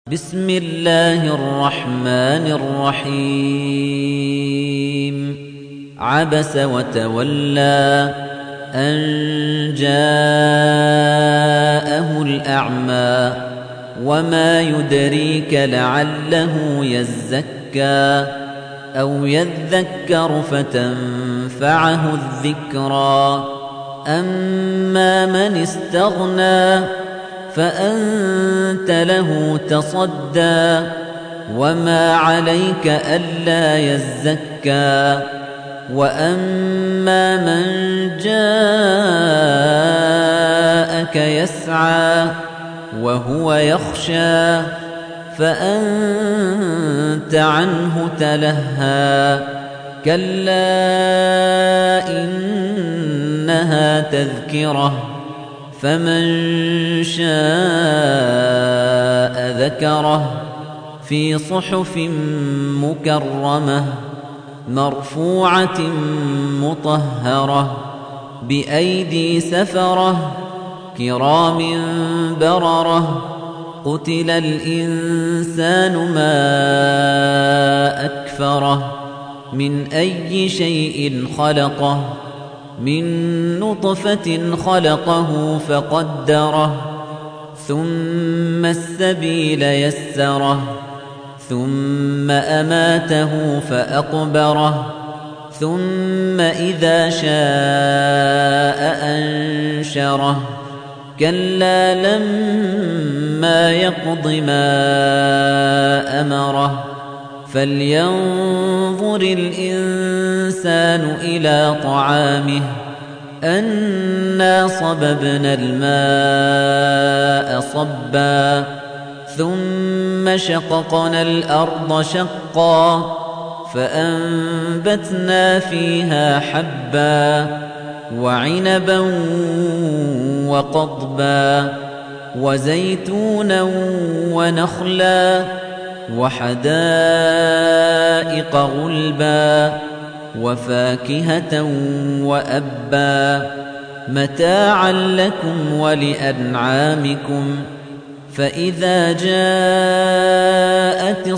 بسم الله الرحمن الرحيم عبس وتولى أن جاءه الأعمى وما يدريك لعله يزكى أو يذكر فتنفعه الذكرى أما من استغنى فأنت له تصدى وما عليك ألا يزكى وأما من جاءك يسعى وهو يخشى فأنت عنه تلهى كلا إنها تذكرة فمن شاء ذكره في صحف مكرمة مرفوعة مطهرة بأيدي سفرة كرام بررة قتل الإنسان ما أكفره من أي شيء خلقه من نطفة خلقه فقدره ثم السبيل يسره ثم أماته فأقبره ثم إذا شاء أنشره كلا لما يقض ما أمره فلينظر الإنسان إلى طعامه أنا صببنا الماء صبا ثم شققنا الأرض شقا فأنبتنا فيها حبا وعنبا وقضبا وزيتونا ونخلا وحدائق غلبا وفاكهة وأبا متاعا لكم ولأنعامكم فإذا جاءت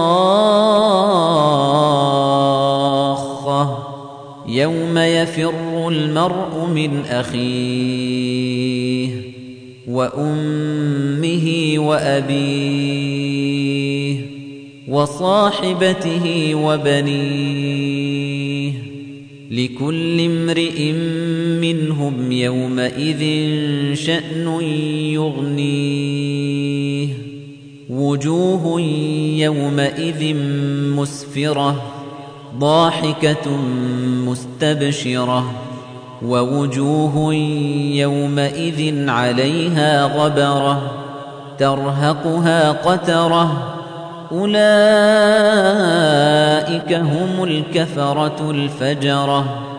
الصاخة يوم يفر المرء من أخيه وأمه وأبيه وصاحبته وبنيه لكل امرئ منهم يومئذ شأن يغنيه وجوه يومئذ مسفرة ضاحكة مستبشرة ووجوه يومئذ عليها غبرة ترهقها قترة أولئك هم الكفرة الفجرة